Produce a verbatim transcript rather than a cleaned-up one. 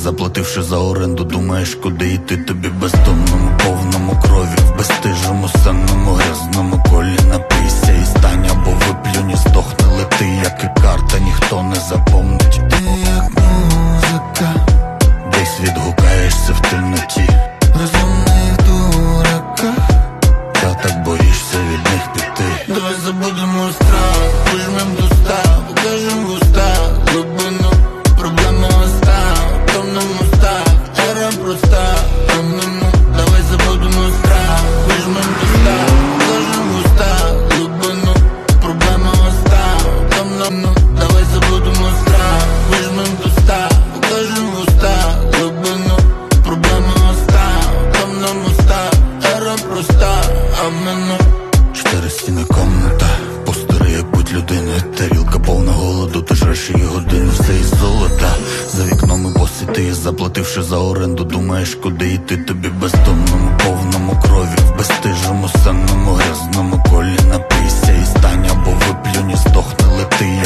заплативши за оренду, думаєш, куди йти тобі бездомному, повному крові, в безстижому, сенному, грязному колі. Напийся і стань, або виплюнь і здохни, лети, як і карта, ніхто не запомнить. Ти як музика, десь відгукаєшся в темноті, розумних дураках, та так боїшся від них піти. давай забудемо страх, вижмем до ста, покажем в уста глибину, проблеми оста, в томному стах, ера проста. Ну-ну-ну, давай забудемо страх, вижмем до ста, покажем в уста глибину, проблеми оста, в томному. Давай забудемо страх, вижмем до ста, покажем в уста глибину, проблеми оста, в томному стах, ера проста. Амину. Чотири стіни комната, постери, як будь людини, тарілка повна голоду, ти жреш її годину, все із золота. За вікном і босий ти, заплативши за оренду, думаєш, куди йти тобі бездомному, повному крові, в безстижому, сенному, грязному колі. Напийся і стань, або виплюнь і здохни, лети,